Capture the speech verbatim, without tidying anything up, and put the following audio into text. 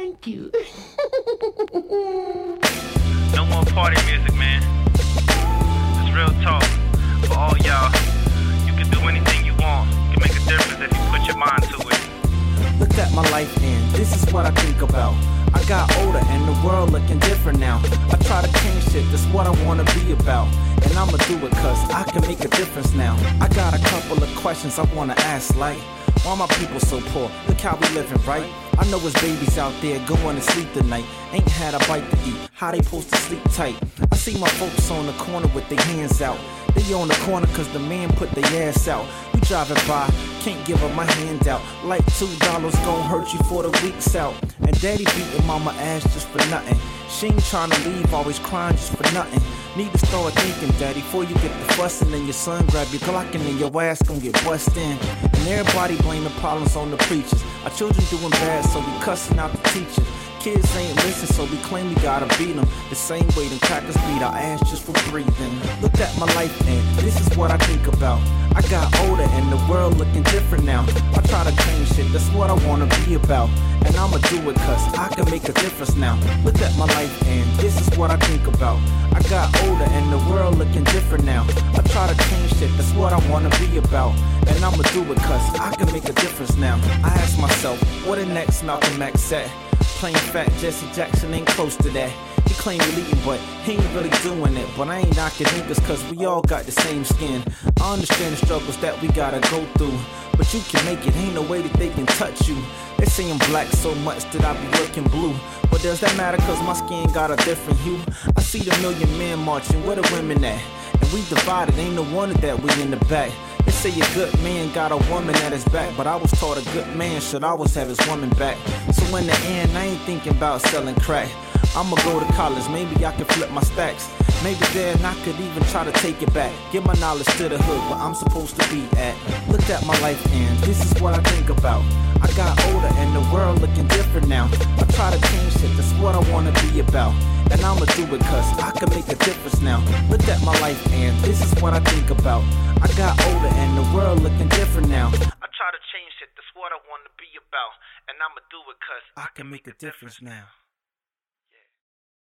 Thank you. No more party music, man. It's real talk. For all y'all, you can do anything you want. You can make a difference if you put your mind to it. Look at my life and this is what I think about. I got older and the world looking different now. I try to change shit, that's what I wanna be about. And I'ma do it cause I can make a difference now. I got a couple of questions I wanna ask, like why my people so poor? Look how we living, right? I know there's babies out there going to sleep tonight. Ain't had a bite to eat, how they supposed to sleep tight? I see my folks on the corner with their hands out. They on the corner cause the man put their ass out. We driving by, can't give her my hand out. Like two dollars gon' hurt you for the weeks out. And daddy beating mama ass just for nothing. She ain't trying to leave, always crying just for nothing. Need to start thinking, daddy, before you get the fussing and your son grab your Glock and then your ass gon' get bust in. And everybody blaming problems on the preachers. Our children doing bad, so we cussing out the teachers. Kids ain't listen, so we claim we gotta beat them. The same way them crackers beat our ass just for breathing. Look at my life and this is what I think about. I got older and the world looking different now. I try to change shit, that's what I wanna be about. And I'ma do it cause I can make a difference now. Look at my life and this is what I think about. I got older and the world looking different now. I try to change shit, that's what I wanna be about. And I'ma do it cause I can make a difference now. I ask myself, what the next Malcolm X said? Plain fat Jesse Jackson ain't close to that. He claim he leading, but he ain't really doing it. But I ain't knocking niggas cause we all got the same skin. I understand the struggles that we gotta go through, but you can make it, ain't no way that they can touch you. They say I'm black so much that I be looking blue, but does that matter cause my skin got a different hue? I see the million men marching, where the women at? And we divided, ain't no wonder that we in the back. They say a good man got a woman at his back, but I was taught a good man should always have his woman back. So in the end, I ain't thinking about selling crack. I'ma go to college, maybe I can flip my stacks. Maybe then I could even try to take it back. Give my knowledge to the hood where I'm supposed to be at. Look at my life and this is what I think about. I got older and the world looking different now. I try to change shit, that's what I wanna be about. And I'ma do it cause I can make a difference now. Look at my life and this is what I think about. I got older and the world looking different now. I try to change shit, that's what I wanna be about. And I'ma do it cause I can make a difference now.